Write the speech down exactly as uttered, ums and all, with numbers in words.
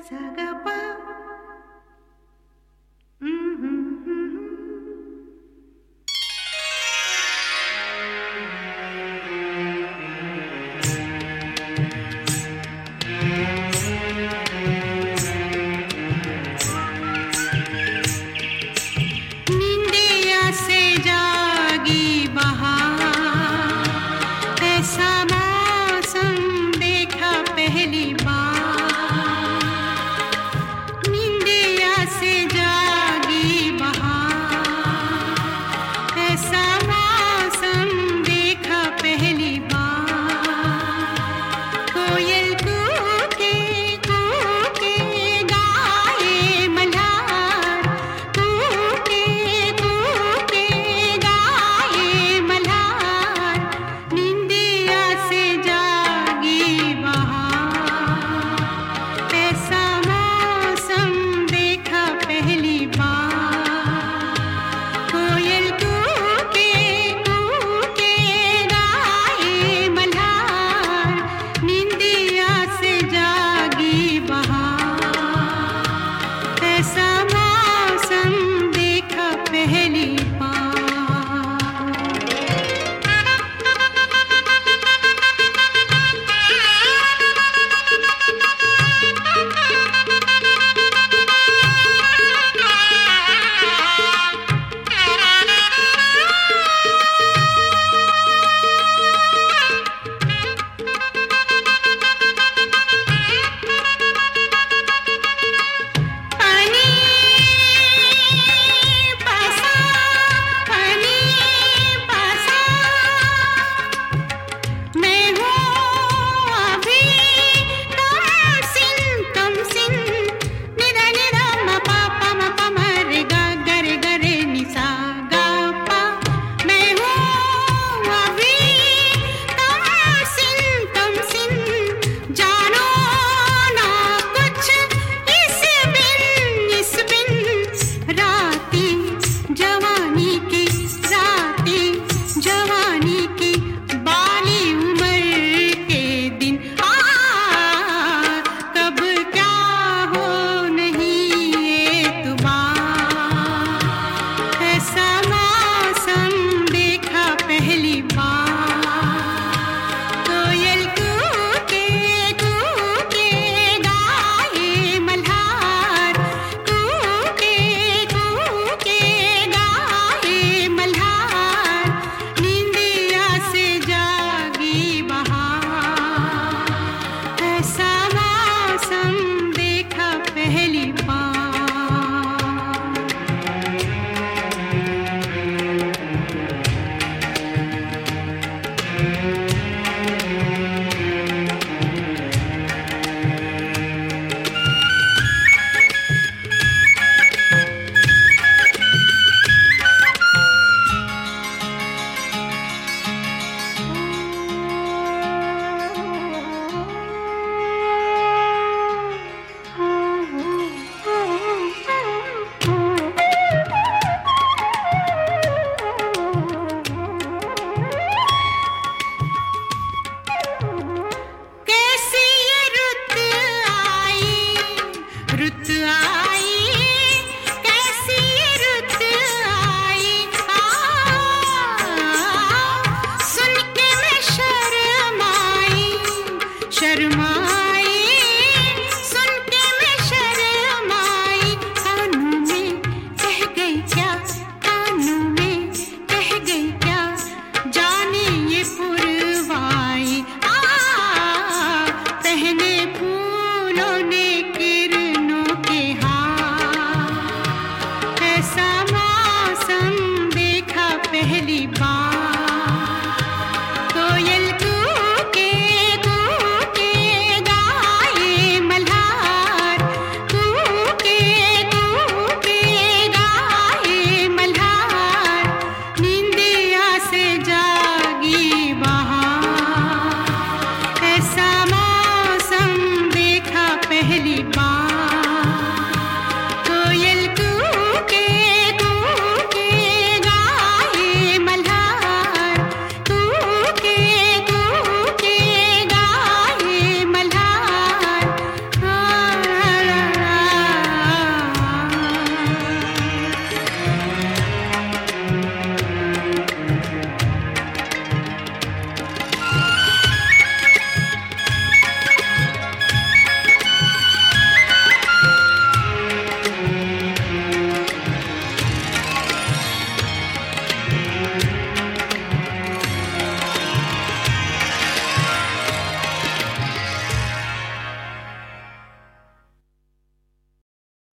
Sagapa. Mm-hmm. निंदिया से जागी बहार, ऐसा मौसम देखा पहली बार। निंदिया से जागी बहार, ऐसा मौसम देखा पहली बार। कोयल कूके कूके गाए मल्हार, कूके कूके गाए मल्हार। निंदिया से जागी बहार, ऐसा मौसम देखा पहली बार। कोयल कूके कूके गाए मल्हार, निंदिया से जागी बहार, ऐसा मौसम देखा पहली बार। पानी पासा पानी पासा, मैं हूँ अभी तुमसिन तुमसिन। निदा निदा म पा पा म पा म रे गा गा रे गा रे नि सा गा पा। मैं हूँ अभी तुमसिन तुमसिन। जानो ना कुछ इस बिन इस बिन। राती जवानी की राती जवानी की, बाली उम्र के दिन। आ कब क्या हो नहीं एतबार, ऐसा मौसम देखा पहली बार। कोयल कूके कूके गाए मल्हार, कूके कूके गाए मल्हार। निंदिया से जागी बहार, ऐसा मौसम देखा पहली बार। कैसी ये रुत आई रुत आई, कैसी ये रुत आई। आ सुन के मैं शर्माई शर्मा